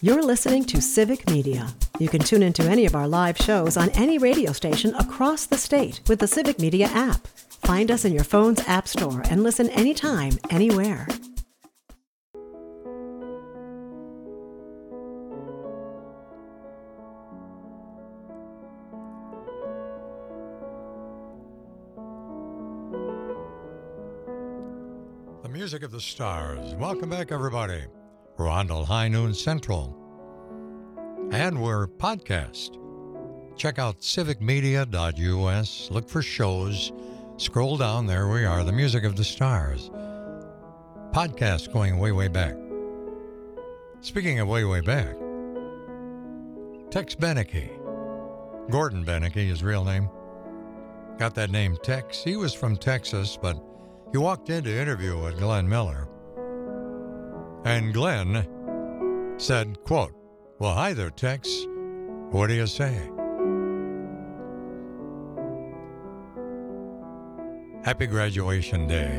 You're listening to Civic Media. You can tune into any of our live shows on any radio station across the state with the Civic Media app. Find us in your phone's app store and listen anytime, anywhere. The music of the stars. Welcome back, everybody. We're on till High Noon Central. And we're podcast. Check out civicmedia.us. Look for shows. Scroll down. There we are. The music of the stars. Podcast going way, way back. Speaking of way, way back, Tex Beneke. Gordon Beneke, his real name. Got that name Tex. He was from Texas, but he walked in to interview with Glenn Miller. And Glenn said, quote, "Well, hi there, Tex. What do you say?" Happy graduation day.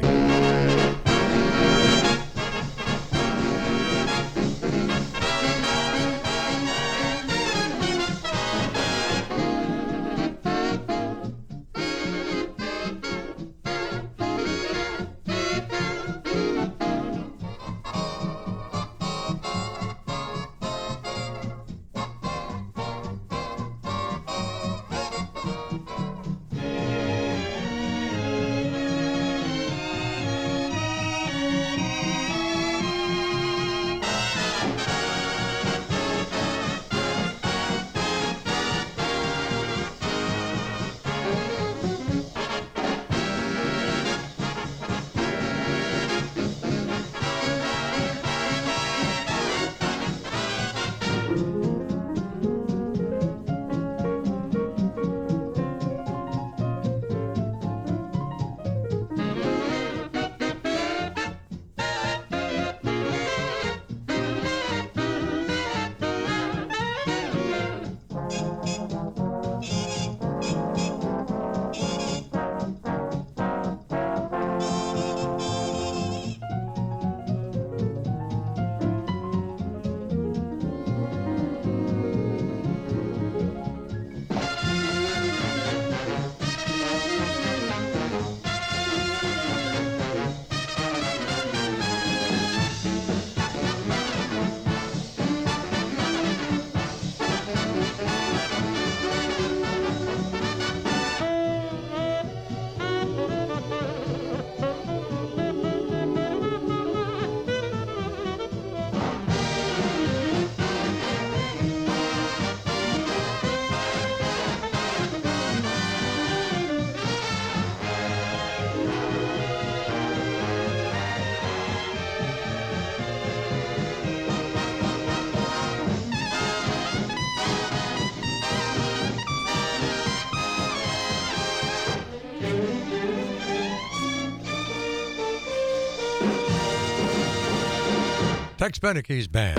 Tex Beneke's band.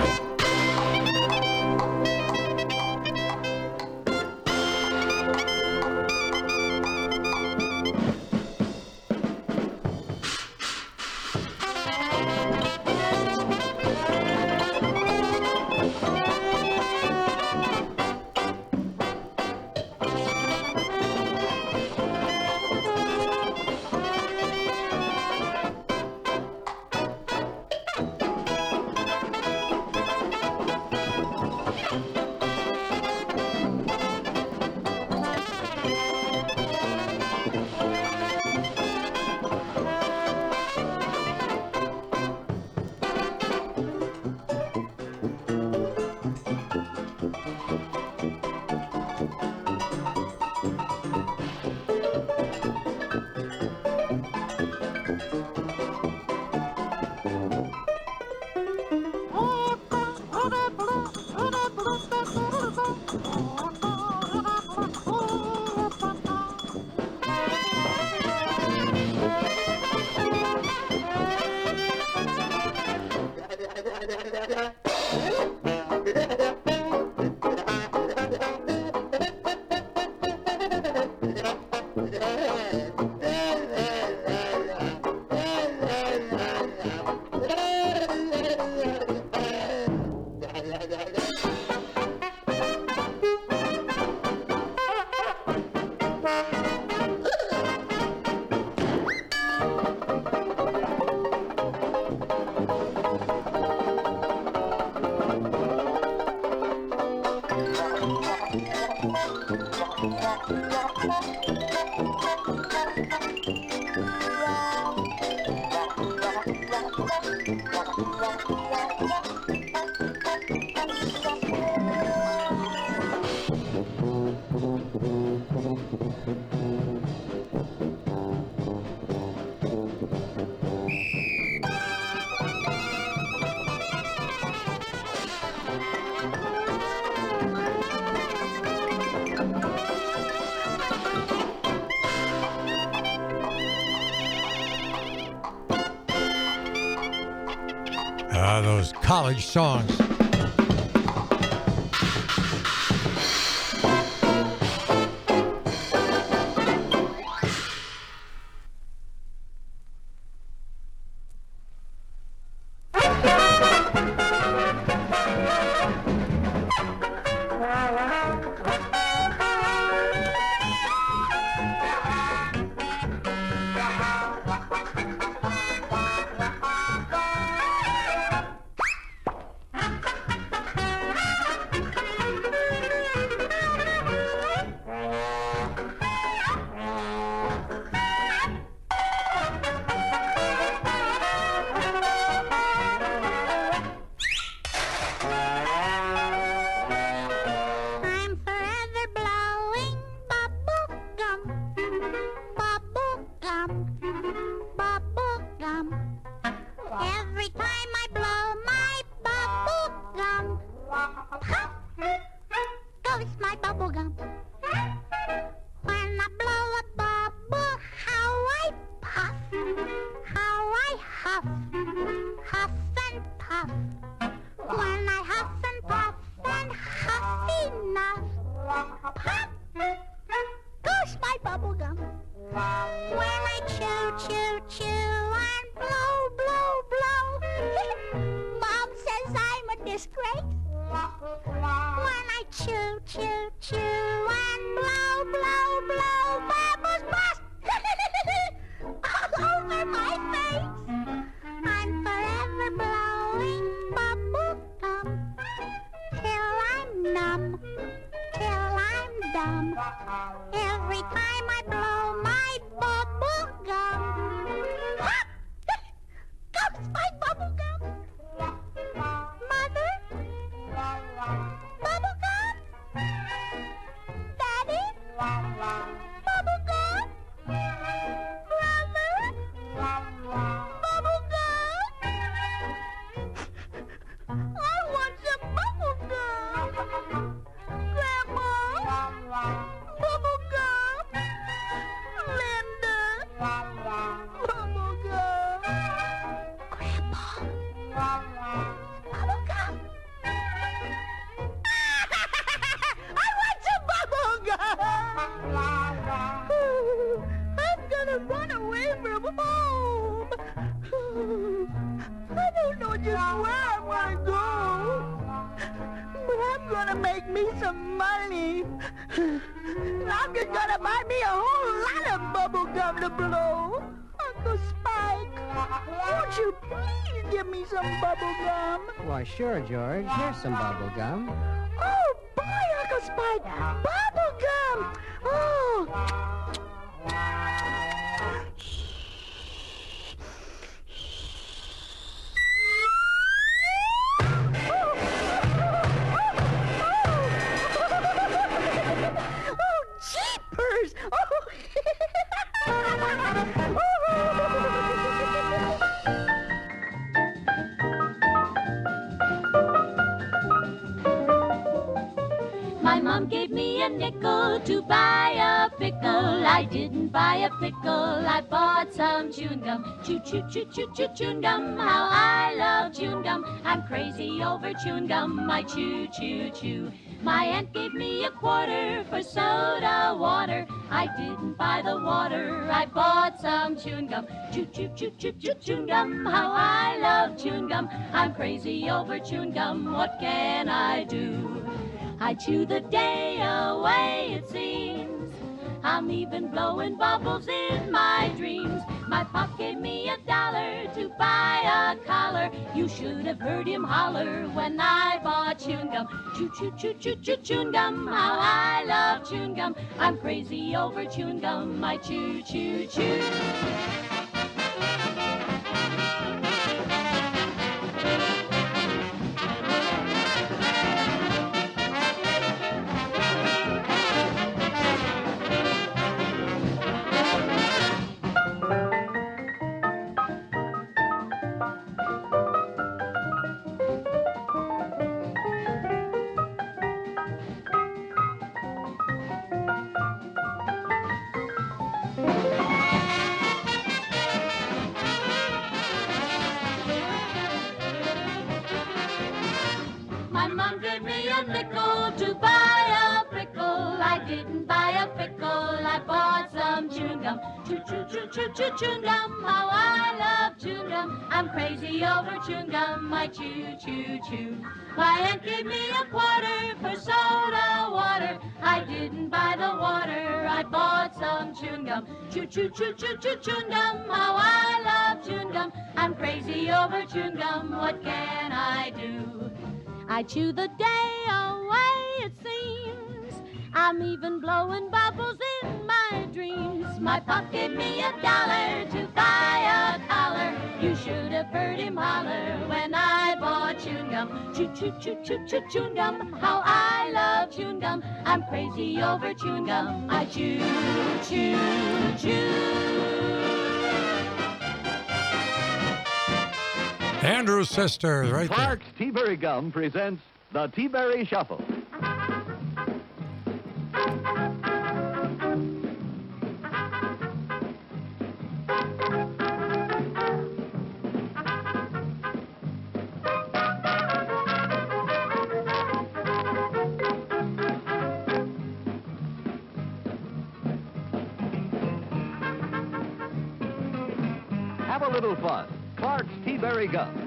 Those college songs. Sure, George. Here's some bubble gum. Oh, boy, Uncle Spike! Bubble gum! Oh! Oh, jeepers! My mom gave me a nickel to buy a pickle. I didn't buy a pickle, I bought some chewing gum. Chew, chew, chew, chew, chew, chewing gum. How I love chewing gum. I'm crazy over chewing gum. I chew, chew, chew. My aunt gave me a quarter for soda water. I didn't buy the water, I bought some chewing gum. Chew, chew, chew, chew, chew, chewing gum. How I love chewing gum. I'm crazy over chewing gum. What can I do? I chew the day away, it seems. I'm even blowing bubbles in my dreams. My pop gave me $1 to buy a collar. You should have heard him holler when I bought chewing gum. Chew, chew, chew, chew, chew, chewing gum. How I love chewing gum. I'm crazy over chewing gum. I chew, chew, chew. My mom gave me a nickel to buy a pickle. I didn't buy a pickle, I bought some chewing gum. Chew, chew, chew, chew, chew, chewing gum. How I love chewing gum. I'm crazy over chewing gum. I chew, chew, chew. My aunt gave me a quarter for soda water. I didn't buy the water, I bought some chewing gum. Chew, chew, chew, chew, chew, chewing gum. How I love chewing gum. I'm crazy over chewing gum. What can I do? I chew the day away, it seems. I'm even blowing bubbles in my dreams. My pop gave me $1 to buy a collar. You should have heard him holler when I bought chewing gum. Chew, chew, chew, chew, chew, chewing gum. How I love chewing gum. I'm crazy over chewing gum. I chew, chew, chew. Andrew's Sisters, right there. Clark's T-Berry Gum presents the T-Berry Shuffle. Have a little fun. Clark's T-Berry Gum.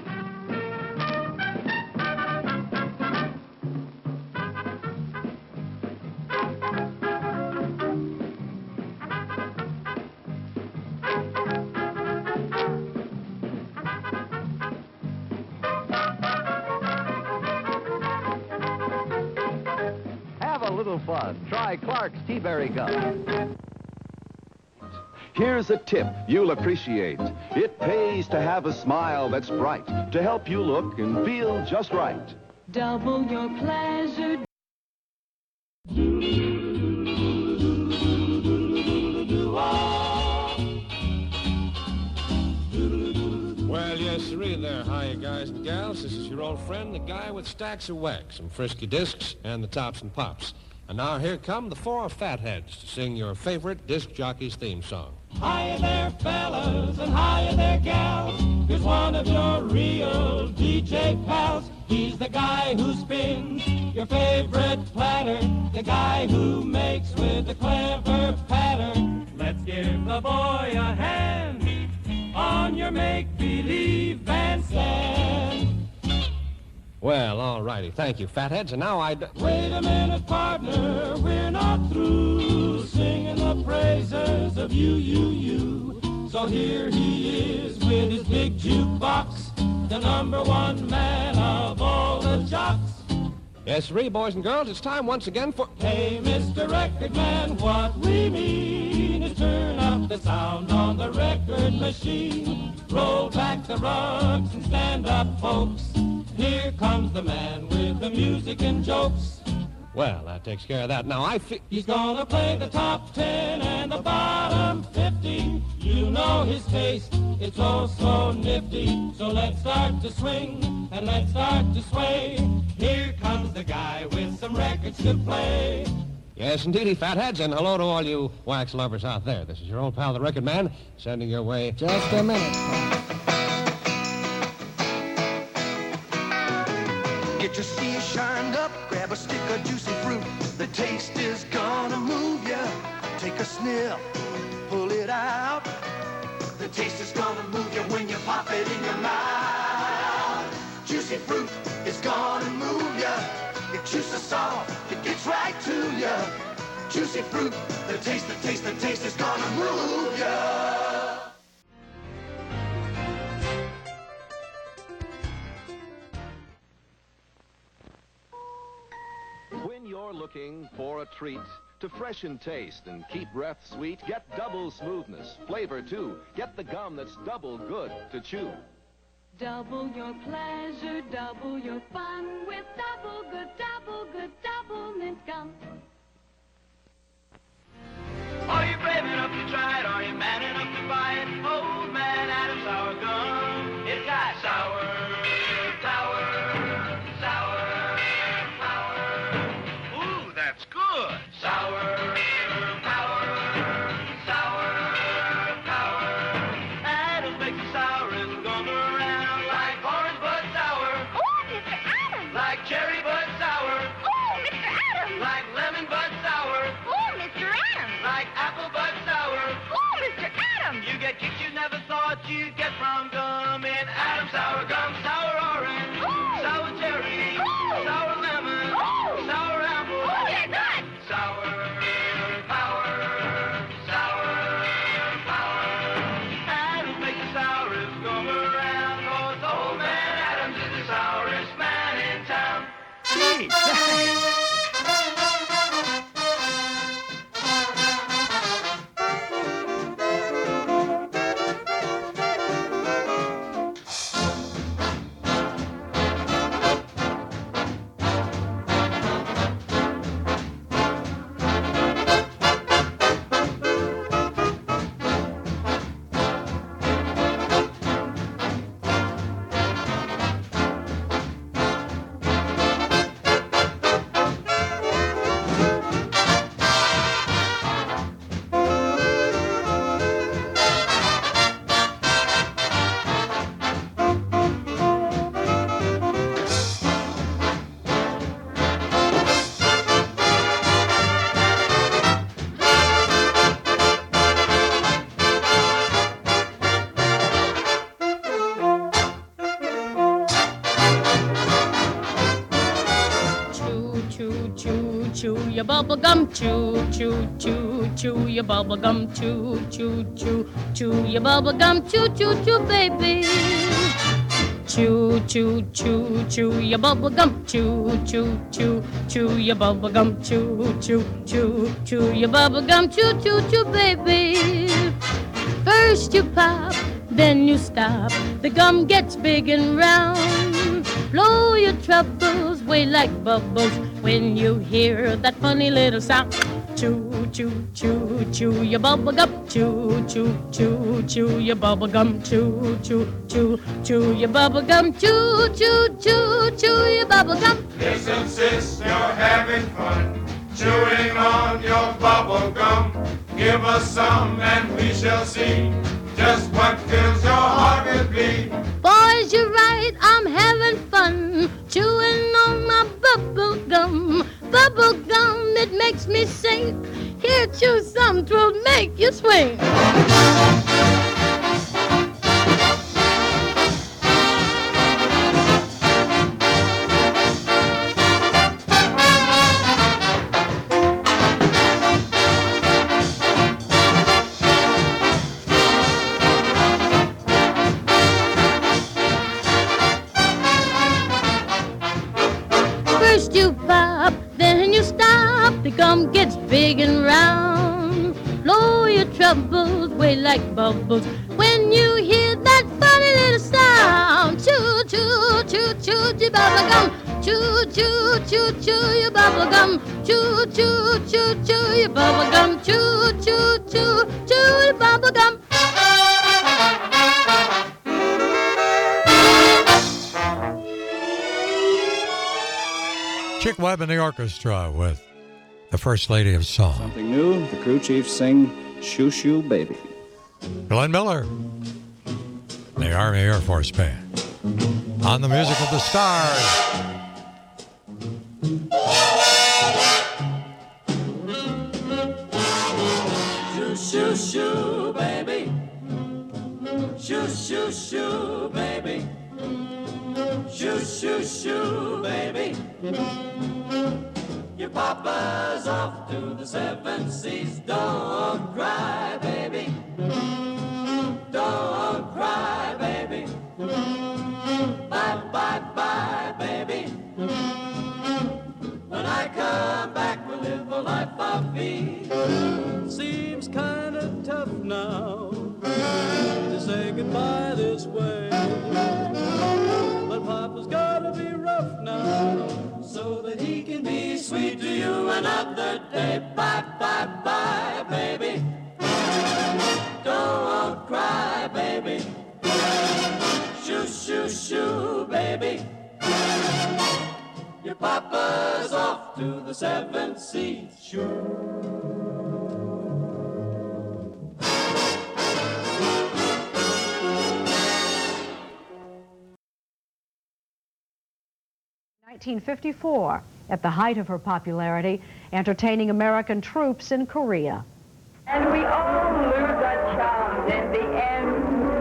Have a little fun. Try Clark's T-Berry Gum. Here's a tip you'll appreciate. It pays to have a smile that's bright, to help you look and feel just right. Double your pleasure. Well, yes, sirree there. Hiya, guys and gals. This is your old friend, the guy with stacks of wax, some frisky discs, and the tops and pops. And now here come the four fatheads to sing your favorite disc jockey's theme song. Hiya there, fellas, and hiya there, gals. Here's one of your real DJ pals. He's the guy who spins your favorite platter, the guy who makes with a clever pattern. Let's give the boy a hand on your make-believe bandstand. Well, all righty. Thank you, fatheads. And now Wait a minute, partner, we're not through singing the praises of you. So here he is with his big jukebox, the #1 man of all the jocks. Yes, sirree, boys and girls, it's time once again for... Hey, Mr. Record Man, what we mean is turn up the sound on the record machine. Roll back the rugs and stand up, folks. Here comes the man with the music and jokes. Well, that takes care of that. Now, He's gonna play the top 10 and the bottom 50. You know his taste, it's oh so nifty. So let's start to swing and let's start to sway. Here comes the guy with some records to play. Yes, indeedy, fatheads, and hello to all you wax lovers out there. This is your old pal, the Record Man, sending your way... Just a minute. Get your ski shined up, grab a stick of juicy fruit. The taste is gonna move ya. Take a sniff, pull it out. The taste is gonna move you when you pop it in your mouth. Juicy fruit is gonna move ya. It juices soft, it gets right to ya. Juicy fruit, the taste is gonna move ya. When you're looking for a treat to freshen taste and keep breath sweet, get double smoothness. Flavor, too. Get the gum that's double good to chew. Double your pleasure, double your fun with double good, double mint gum. Are you brave enough to try it? Are you man enough to buy it? Old Man Adam's sour gum. It's got sour, sour, sour, power. Ooh, that's good. Sour, power, sour, power. Adam's makes the sourest gum around. Like orange bud sour. Oh, Mr. Adams. Like cherry bud sour. Oh, Mr. Adams. Like lemon bud sour. Oh, Mr. Adams. Like apple bud sour. Oh, Mr. Adams. You get kicks you never thought you'd get from gum in Adam's sour gum. Sour orange, sour cherry, sour lemon, sour apple. Oh, yeah, good. Sour power, sour power. Adams makes the sourest gum around. 'Cause Old Man Adams is the sourest man in town. Gee, thanks. Chew your bubble gum, chew, chew, chew, chew your bubble gum, chew, chew, chew, chew your bubble gum, chew, chew, chew, baby. Chew, chew, chew, chew your bubble gum, chew, chew, chew, chew your bubble gum, chew, chew, chew, chew your bubble gum, chew, chew, chew, baby. First you pop, then you stop. The gum gets big and round. Blow your troubles away like bubbles when you hear that funny little sound. Chew, chew, chew, chew your bubble gum. Chew, chew, chew, chew your bubble gum. Chew, chew, chew, chew your bubble gum. Chew, chew, chew, chew your bubble gum. Listen, sis, you're having fun chewing on your bubble gum. Give us some and we shall see just what fills your heart with glee. Boys, you're right, I'm having fun chewing on my bubble gum. Bubble gum, it makes me sing. Here, chew some, 'twill make you swing. First you pop, then you stop. The gum gets big and round. Blow your troubles away like bubbles when you hear that funny little sound. Chew, chew, chew, chew your bubble gum. Chew, chew, chew, chew your bubble gum. Chew, chew, chew, chew your bubble gum. Chew, chew, chew, chew your bubble gum. Chick Webb and the orchestra with the First Lady of Song. Something new, the crew chiefs sing Shoo Shoo Baby. Glenn Miller, the Army Air Force Band, on the Music of the Stars. Shoo, shoo, shoo, baby. Shoo, shoo, shoo, baby. Shoo, shoo, shoo, baby. Your papa's off to the 7 seas. Don't cry, baby. Don't cry, baby. Bye, bye, bye, baby. When I come back, we'll live a life of ease. Seems kind of tough now to say goodbye this way, but Papa's gotta be rough now so that he can be sweet to you another day. Bye, bye, bye, baby. Don't cry, baby. Shoo, shoo, shoo, baby. Your papa's off to the 7 seas. Shoo. 1954, at the height of her popularity, entertaining American troops in Korea. And we all lose our charms in the end.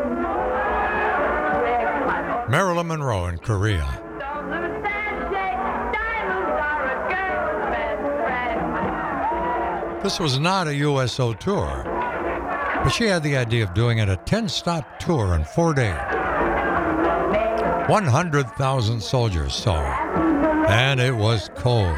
Marilyn Monroe in Korea. Don't lose that shake. Diamonds are a girl's best friend. This was not a USO tour, but she had the idea of doing it a 10-stop tour in 4 days. 100,000 soldiers saw her, and it was cold.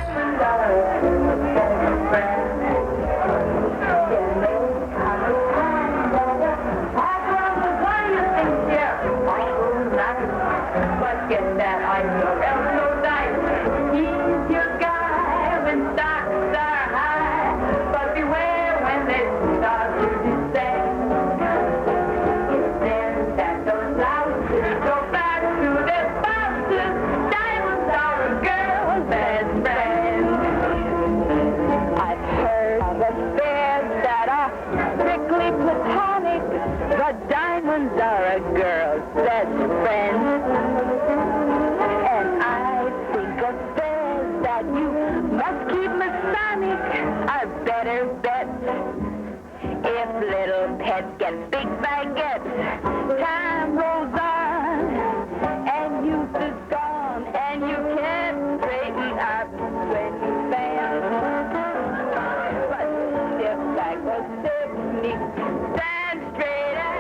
Diamonds are a girl's best friend. And I think affairs that you must keep Masonic are better bets. If little pets get big baguettes, time rolls on, and youth is gone, and you can't straighten up when you fail. But stiff like a stiff knee, stand straight up.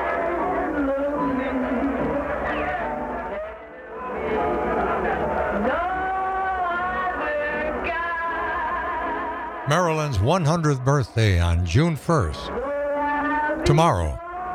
Marilyn's 100th birthday on June 1st. Tomorrow.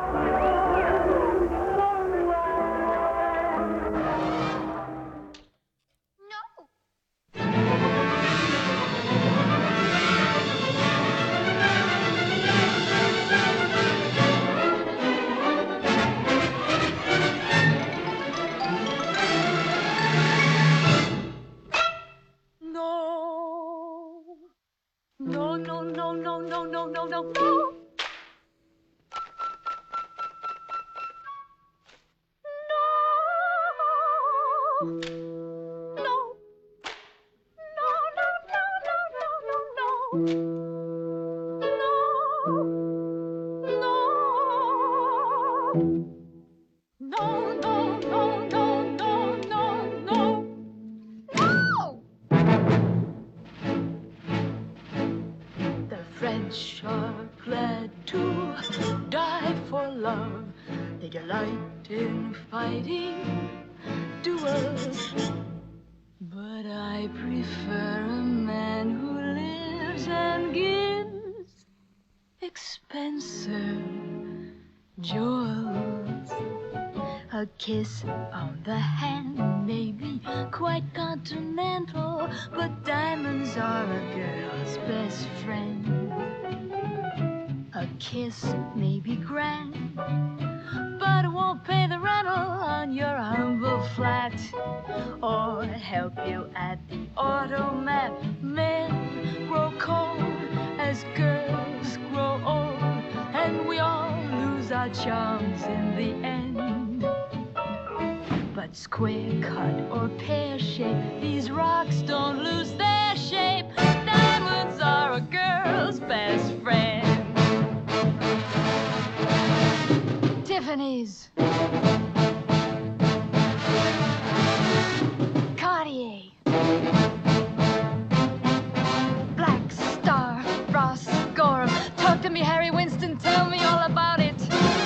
But I prefer a man who lives and gives expensive jewels. A kiss on the hand may be quite continental, but diamonds are a girl's best friend. A kiss may be grand, but it won't pay the rental on your humble flat or help you at the automat. Men grow cold as girls grow old and we all lose our charms in the end. But square cut or pear shape, these rocks don't lose their shape. Diamonds are a girl's best friend. Tiffany's, Cartier, Black Star, Ross Gorham. Talk to me, Harry Winston, tell me all about it.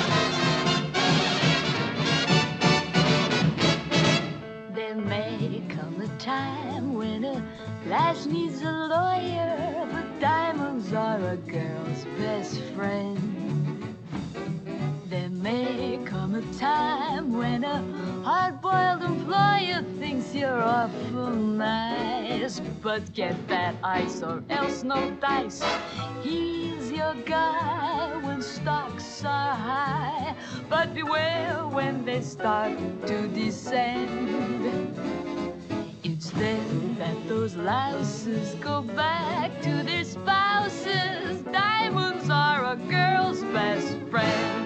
There may come a time when a lass needs a lawyer, but diamonds are a girl's best friend. There may come a time when a hard-boiled employer thinks you're awful nice, but get that ice or else no dice. He's your guy when stocks are high, but beware when they start to descend. It's then that those louses go back to their spouses. Diamonds are a girl's best friend.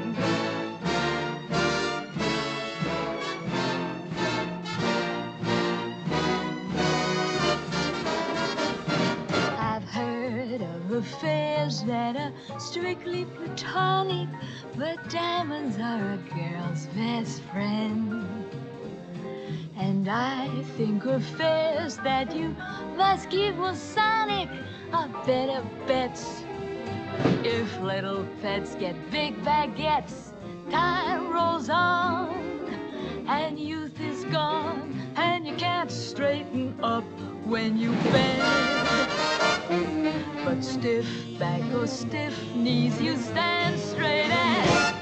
I've heard of affairs that are strictly platonic, but diamonds are a girl's best friend. And I think affairs that you must keep Masonic are better bets. If little pets get big baguettes, time rolls on, and youth is gone, and you can't straighten up when you bend. But stiff back or stiff knees, you stand straight as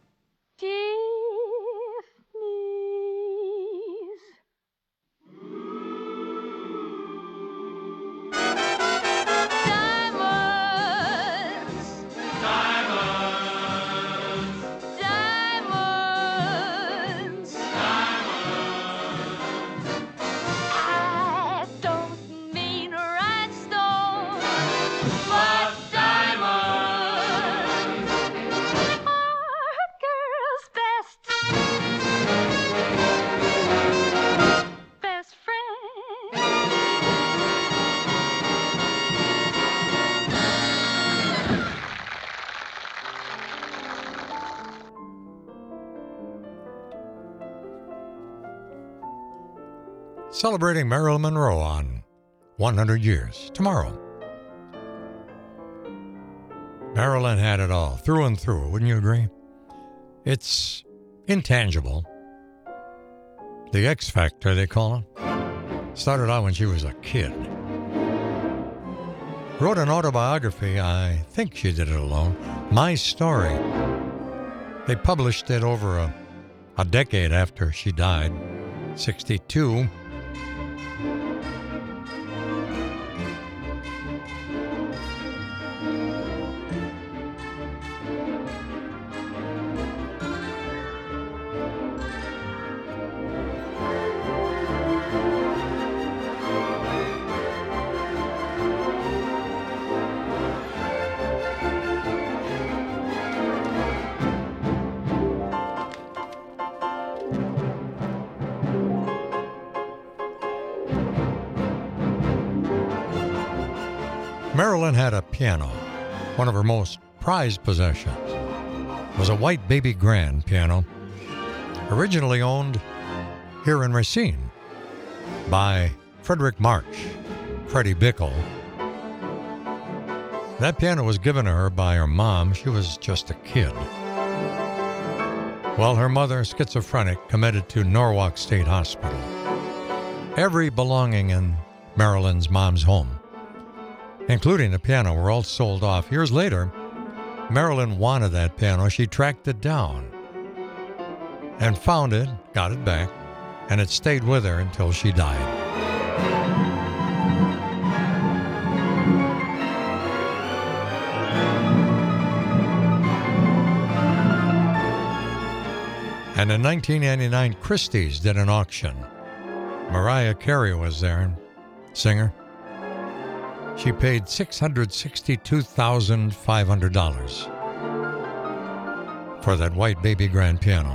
celebrating Marilyn Monroe on 100 years tomorrow. Marilyn had it all, through and through, wouldn't you agree? It's intangible. The X Factor, they call it. Started out when she was a kid. Wrote an autobiography, I think she did it alone, My Story. They published it over a decade after she died, 62. Marilyn had a piano, one of her most prized possessions. It was a white baby grand piano, originally owned here in Racine by Frederick March, Freddie Bickle. That piano was given to her by her mom. She was just a kid. While her mother, schizophrenic, committed to Norwalk State Hospital. Every belonging in Marilyn's mom's home, including the piano, were all sold off. Years later, Marilyn wanted that piano. She tracked it down and found it, got it back, and it stayed with her until she died. And in 1999, Christie's did an auction. Mariah Carey was there, singer. she paid $662,500 for that white baby grand piano.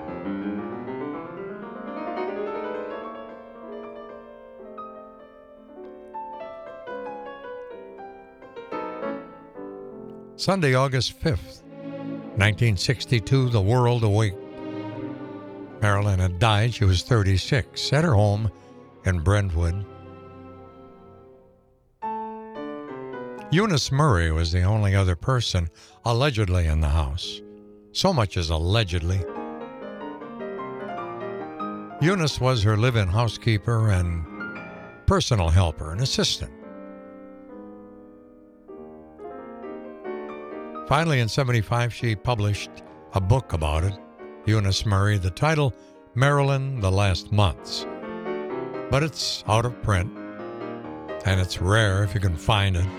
Sunday, August 5th, 1962, the world awake. Marilyn had died. She was 36 at her home in Brentwood. Eunice Murray was the only other person allegedly in the house. So much as allegedly. Eunice was her live-in housekeeper and personal helper and assistant. Finally, in 1975, she published a book about it, Eunice Murray, the title, Marilyn, The Last Months. But it's out of print, and it's rare if you can find it.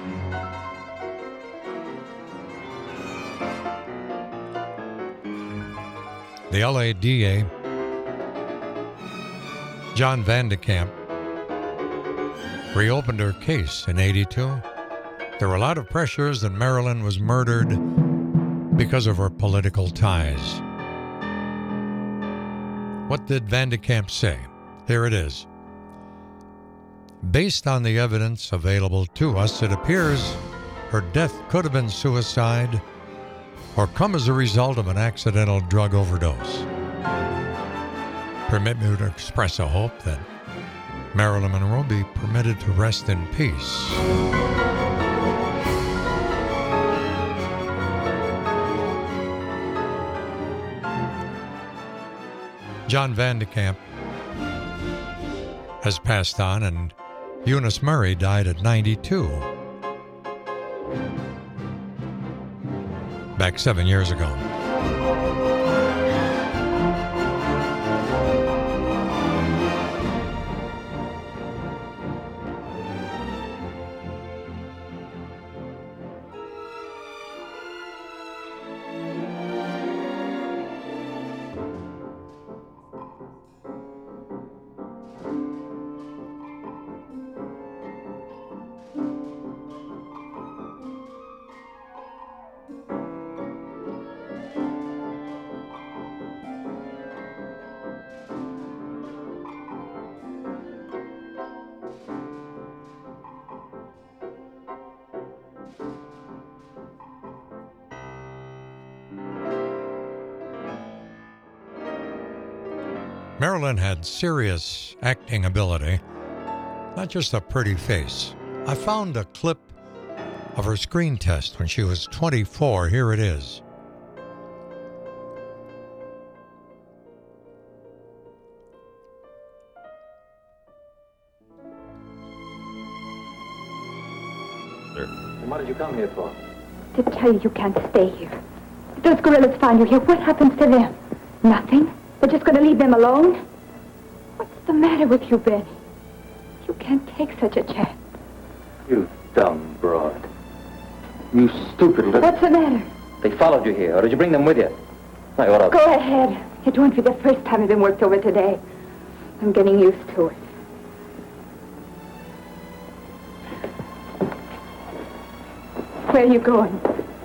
The LA DA, John Vandekamp, reopened her case in 1982. There were a lot of pressures that Marilyn was murdered because of her political ties. What did Vandekamp say? Here it is. Based on the evidence available to us, it appears her death could have been suicide or come as a result of an accidental drug overdose. Permit me to express a hope that Marilyn Monroe be permitted to rest in peace. John Vandekamp has passed on, and Eunice Murray died at 92. Back 7 years ago. Marilyn had serious acting ability, not just a pretty face. I found a clip of her screen test when she was 24. Here it is. And what did you come here for? To tell you can't stay here. If those gorillas find you here, what happens to them? Nothing. They're just going to leave them alone? What's the matter with you, Benny? You can't take such a chance. You dumb broad. You stupid little... What's the matter? They followed you here, or did you bring them with you? I ought to... Go ahead. It won't be the first time I've been worked over today. I'm getting used to it. Where are you going?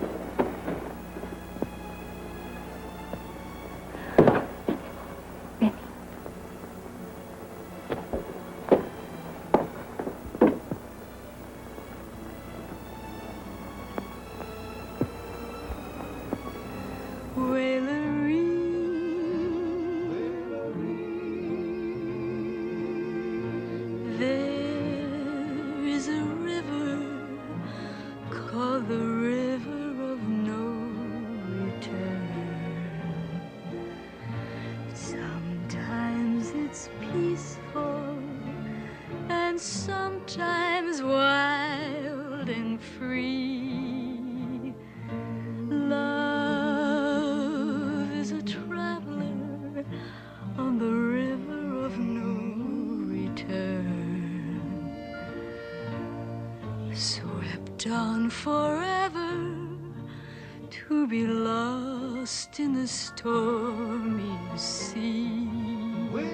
On forever to be lost in the stormy sea.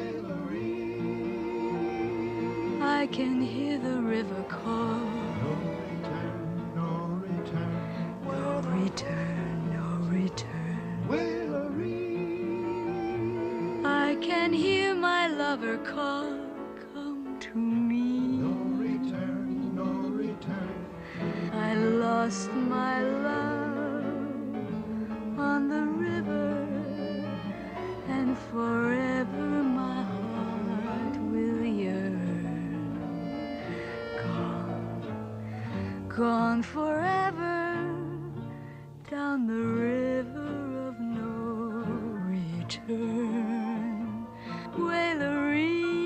I can hear the river call never come to me. No return, no return. I lost my love on the river, and forever my heart will yearn. Gone forever down the river of no return. Wailery,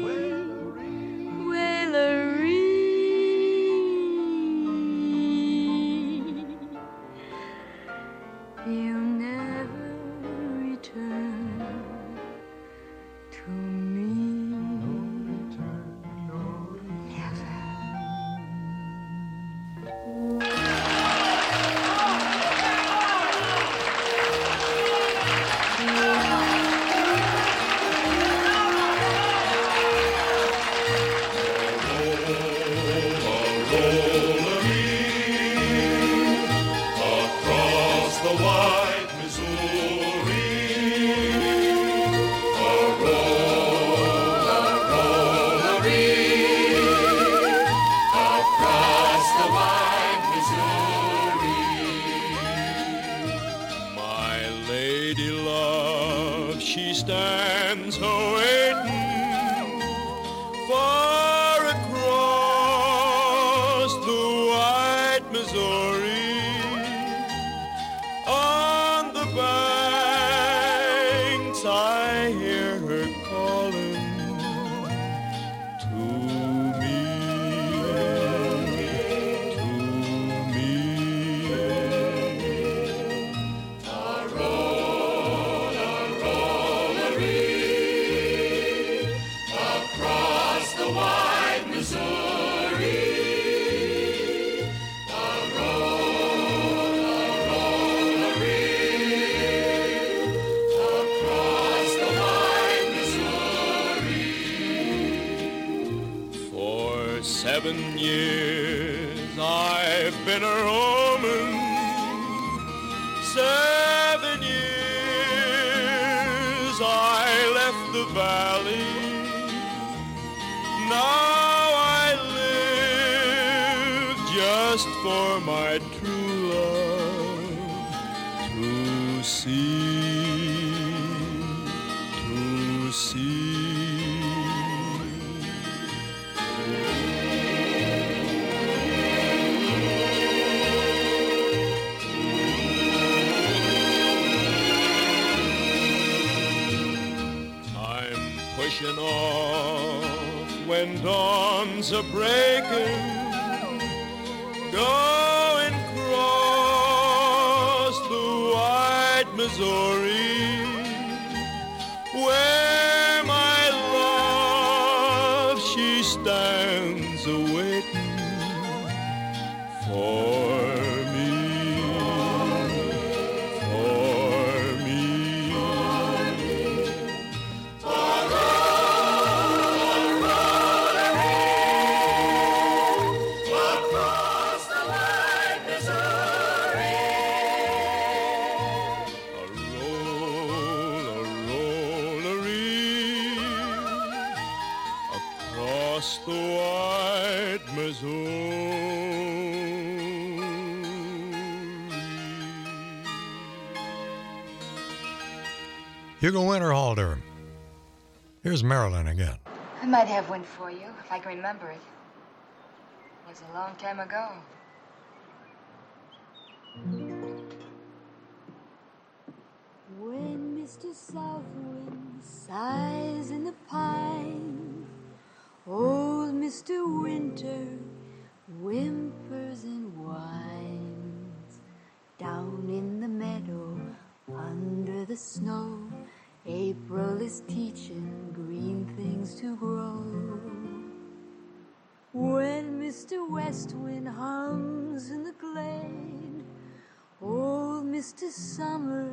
Wailery, you never return to me. Across the wide Missouri, a roll-a-roll-a-ree. Across the wide Missouri, My lady love, she stands a-waiting far across the wide Missouri. On the banks I hear her calling to me, to me. a roll-a-roll-a-ree. Across the wide Missouri, a roll-a-roll-a-ree. Across the wide Missouri. For 7 years I've been a roaming, 7 years I left the valley. Now I live just for my true love to see, to see. I'm pushing off when dawn's a-breaking, going across the wide Missouri, where my love, she stands a-waiting for me, for me. Across the wide Missouri, Roll-a-roll-a-ree. Across the wide Missouri. Hugo Winterhalter. Here's Marilyn again. I might have one for you, if I can remember it. It was a long time ago. When Mr. Southwind sighs in the pine, old Mr. Winter whimpers and whines. Down in the meadow, under the snow, April is teaching green things to grow. When Mr. West Wind hums in the glade, old Mr. Summer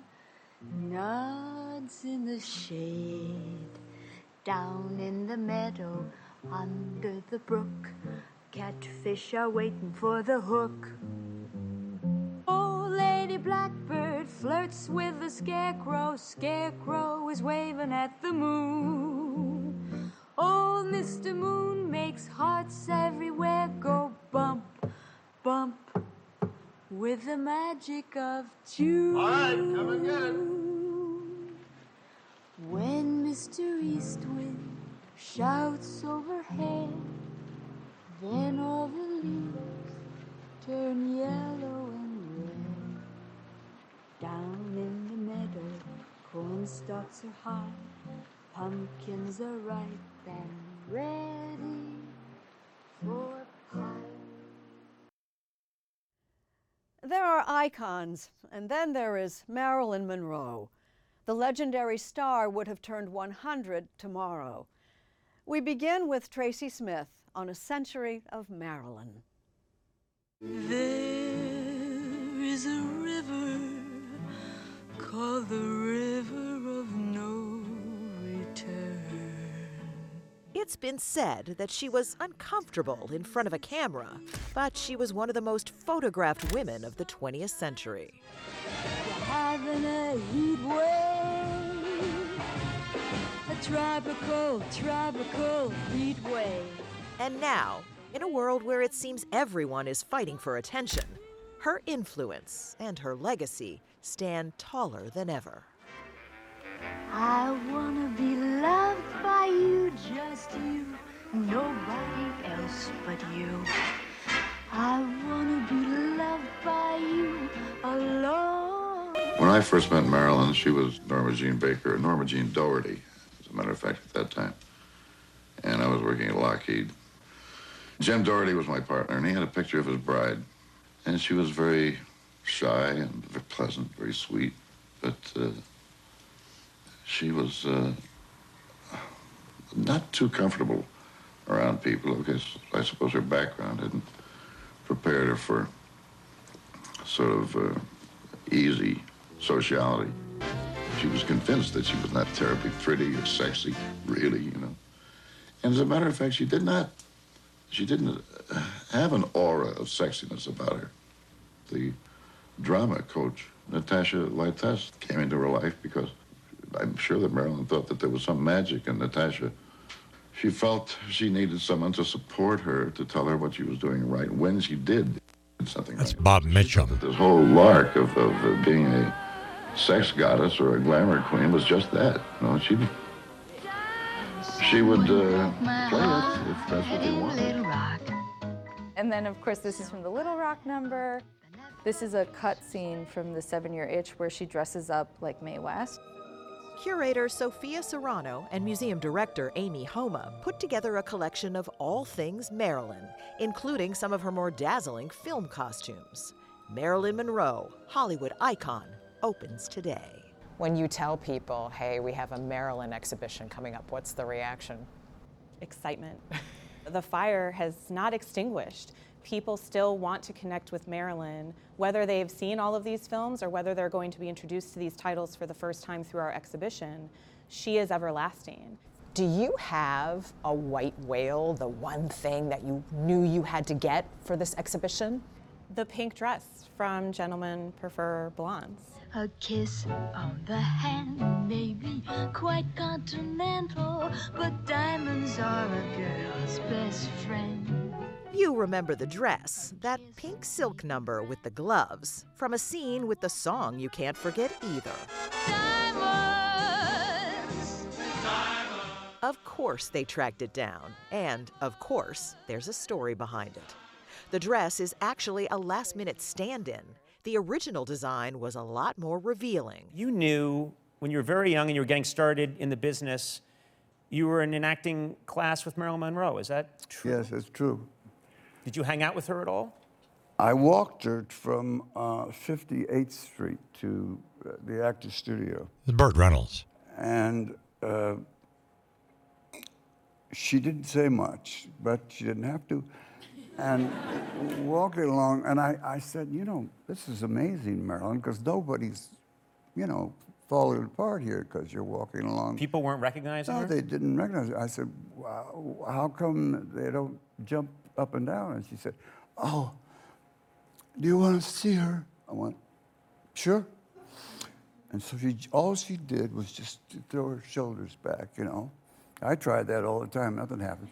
nods in the shade. Down in the meadow, under the brook, catfish are waiting for the hook. Oh, Lady Blackbird flirts with the scarecrow. Scarecrow is waving at the moon. Old Mr. Moon makes hearts everywhere go bump, bump, with the magic of June. All right, come again. When Mr. East Wind shouts overhead, then all the leaves turn yellow and red. Down in the meadow, corn stalks are high, pumpkins are ripe and ready for pie. There are icons, and then there is Marilyn Monroe. The legendary star would have turned 100 tomorrow. We begin with Tracy Smith on A Century of Marilyn. There is a river called the River of No Return. It's been said that she was uncomfortable in front of a camera, but she was one of the most photographed women of the 20th century. You're having a heat wave, a tropical heat wave. And now, in a world where it seems everyone is fighting for attention, her influence and her legacy stand taller than ever. I wanna be loved by you, just you, nobody else but you. I wanna be loved by you alone. When I first met Marilyn, she was Norma Jean Baker, Norma Jean Doherty, as a matter of fact, at that time. And I was working at Lockheed. Jim Doherty was my partner, and he had a picture of his bride. And she was very shy and very pleasant, very sweet. But she was not too comfortable around people, because I suppose her background hadn't prepared her for sort of easy sociality. She was convinced that she was not terribly pretty or sexy, really, you know. And as a matter of fact, she didn't have an aura of sexiness about her. The drama coach, Natasha Lytess, came into her life because I'm sure that Marilyn thought that there was some magic in Natasha. She felt she needed someone to support her, to tell her what she was doing right when she did something That's right. Bob Mitchum. This whole lark of being a sex goddess or a glamour queen was just that. You know, she would play it if that's what they wanted. And then, of course, this is from the Little Rock number. This is a cut scene from the 7-Year Itch where she dresses up like Mae West. Curator Sophia Serrano and museum director Amy Homa put together a collection of all things Marilyn, including some of her more dazzling film costumes. Marilyn Monroe, Hollywood icon, opens today. When you tell people, hey, we have a Marilyn exhibition coming up, what's the reaction? Excitement. The fire has not extinguished. People still want to connect with Marilyn, whether they've seen all of these films or whether they're going to be introduced to these titles for the first time through our exhibition. She is everlasting. Do you have a white whale, the one thing that you knew you had to get for this exhibition? The pink dress from Gentlemen Prefer Blondes. A kiss on the hand may be quite continental, but diamonds are a girl's best friend. You remember the dress, that pink silk number with the gloves, from a scene with the song you can't forget either. Diamonds. Of course they tracked it down, and of course there's a story behind it. The dress is actually a last-minute stand-in. The original design was a lot more revealing. You knew when you were very young and you were getting started in the business, you were in an acting class with Marilyn Monroe. Is that true? Yes, it's true. Did you hang out with her at all? I walked her from 58th Street to the Actors Studio. Burt Reynolds. And she didn't say much, but she didn't have to. And walking along, and I said, you know, this is amazing, Marilyn, because nobody's, you know, falling apart here because you're walking along. People weren't recognizing her? No, they didn't recognize her. I said, wow, how come they don't jump up and down? And she said, oh, do you want to see her? I went, sure. And so all she did was just to throw her shoulders back, you know, I tried that all the time. Nothing happened.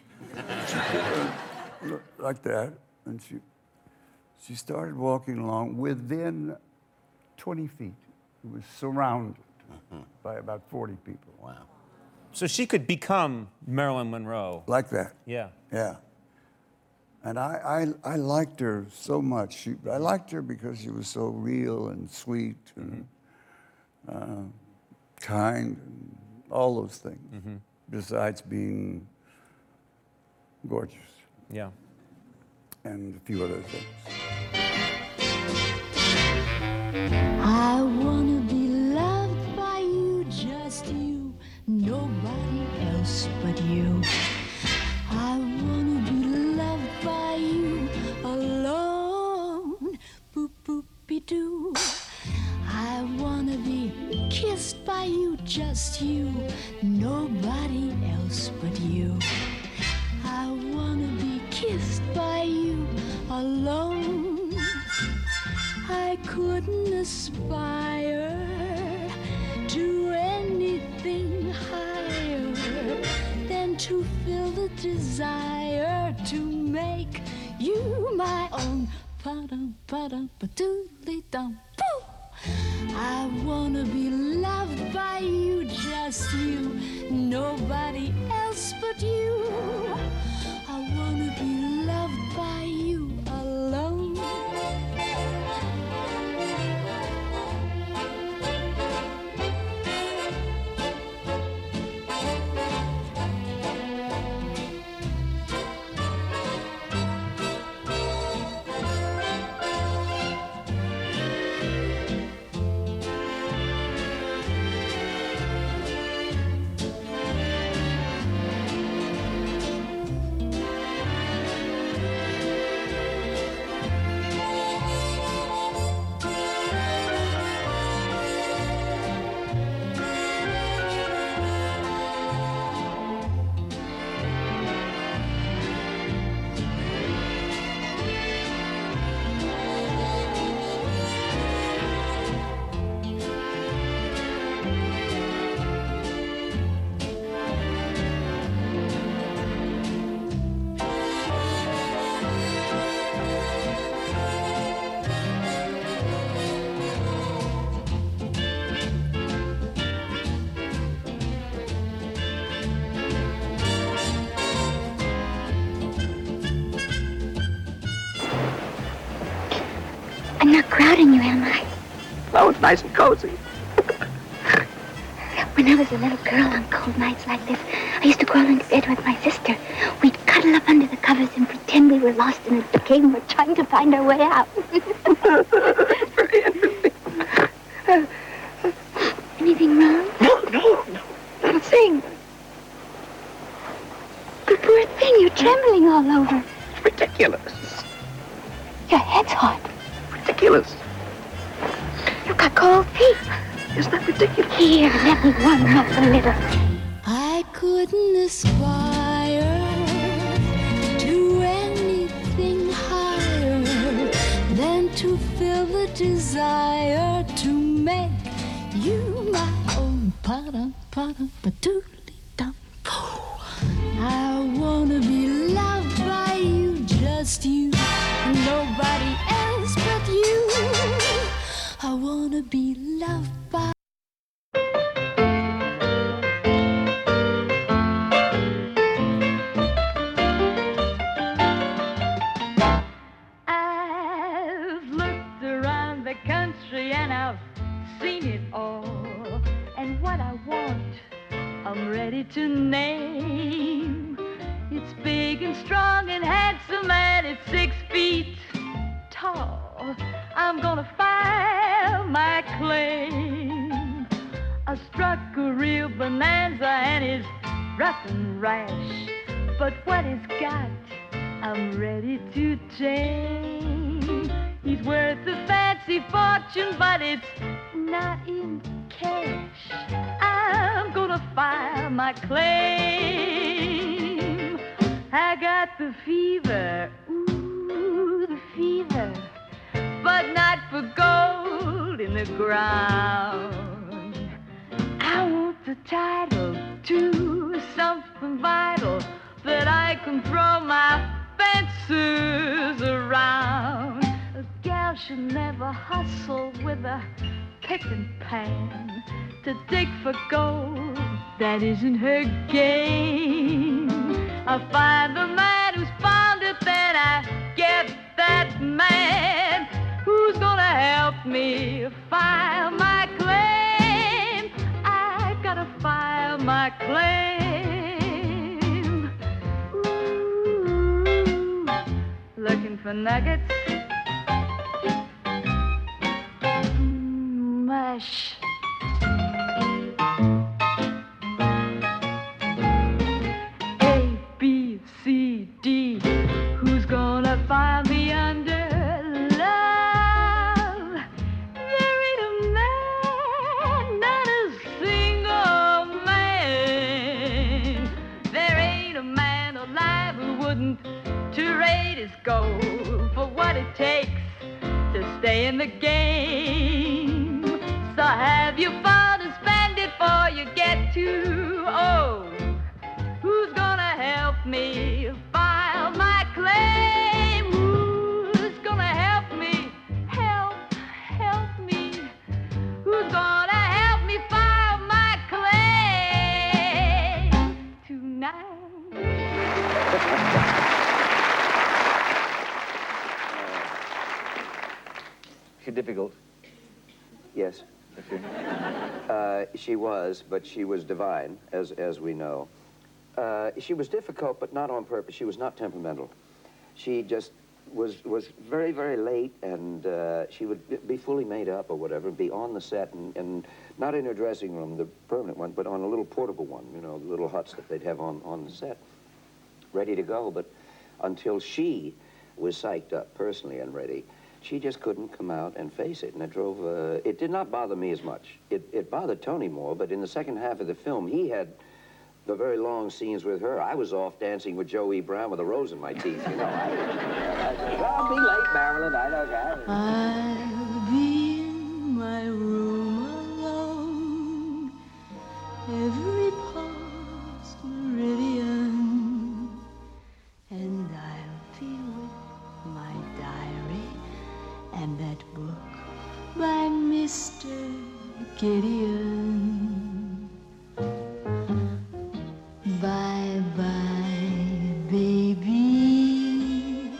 Like that. And she started walking along within 20 feet. It was surrounded by about 40 people. Wow. So she could become Marilyn Monroe. Like that. Yeah. Yeah. And I liked her so much. I liked her because she was so real and sweet and kind and all those things, besides being gorgeous. Yeah. And a few other things. I wanna be loved by you, just you, nobody else but you. I wanna be loved by you alone, boop boopy doo. I wanna be kissed by you, just you, nobody else but you. I wanna be kissed by you alone. I couldn't aspire to anything higher than to feel the desire to make you my own. Pa-dum-pa-dum-pa-doodly-dum. Pooh! I wanna be loved by you, just you, nobody else but you. I wanna be loved by you alone. I'm not crowding you, am I? Oh, it's nice and cozy. When I was a little girl on cold nights like this, I used to crawl into bed with my sister. We'd cuddle up under the covers and pretend we were lost in a game. We're trying to find our way out. Very interesting. Anything wrong? No. Nothing. You poor thing, you're trembling all over. It's ridiculous. Your head's hot. Ridiculous. You've got cold feet. Isn't that ridiculous? Here, let me warm up a little. I couldn't aspire to anything higher than to feel the desire to make you my own. Pa-dum-pa-dum-pa-doodly-dum. I wanna be loved by you, just you, nobody else but you. I wanna be loved by. I've looked around the country and I've seen it all. And what I want, I'm ready to name. It's big and strong and handsome and it's 6 feet tall. I'm gonna file my claim. I struck a real bonanza and it's rough and rash. But what it's got, I'm ready to tame. He's worth a fancy fortune, but it's not in cash. I'm gonna file my claim. I got the fever, ooh, the fever, but not for gold in the ground. I want the title to some can throw my fences around. A gal should never hustle with a pick and pan to dig for gold. That isn't her game. I find the man who's found it, then I get that man who's gonna help me file my claim. I gotta file my claim. Ooh, looking for nuggets. Mush. A, B, C, D. Who's gonna find me under love? There ain't a man, not a single man. There ain't a man alive who wouldn't trade his gold for what it takes to stay in the game. So have you fun and spend it before you get too old. Who's gonna help me file my claim? Who's gonna help me? Help me. Who's gonna help me file my claim tonight? She difficult? Yes. She was, but she was divine, as we know. She was difficult, but not on purpose. She was not temperamental. She just was very, very late, and she would be fully made up or whatever, be on the set, and not in her dressing room, the permanent one, but on a little portable one, you know, the little huts that they'd have on the set, ready to go. But until she was psyched up personally and ready, she just couldn't come out and face it, and it drove, it did not bother me as much. It bothered Tony more, but in the second half of the film, he had the very long scenes with her. I was off dancing with Joe E. Brown with a rose in my teeth, you know. I'll be late, Marilyn, I don't got it. I'll be in my room alone, every pulse meridian, and I'll be with my diary and that book by Mr. Gideon. Bye-bye, baby.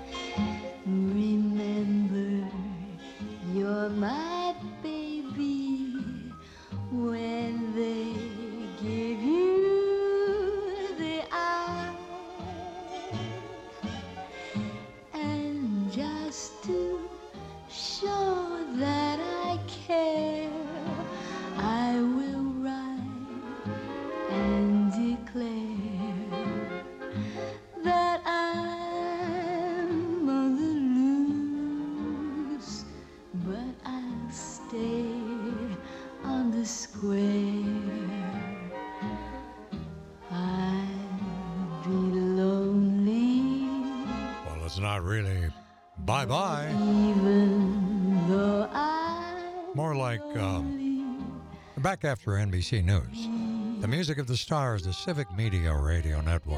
Remember, you're my baby. When they give you the eye, and just to show that I care, I will write and declare that I'm on the loose, but I'll stay on the square. I'll be lonely, Well, it's not really bye-bye. even though More like back after NBC News. The music of the stars, the Civic Media Radio Network.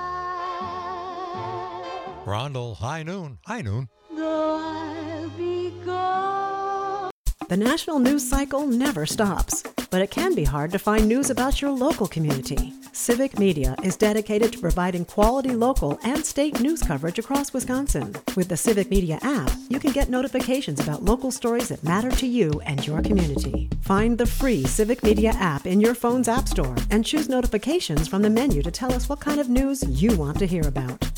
Rondell, High Noon. High Noon. though I'll be gone. The national news cycle never stops, but it can be hard to find news about your local community. Civic Media is dedicated to providing quality local and state news coverage across Wisconsin. With the Civic Media app, you can get notifications about local stories that matter to you and your community. Find the free Civic Media app in your phone's app store and choose notifications from the menu to tell us what kind of news you want to hear about.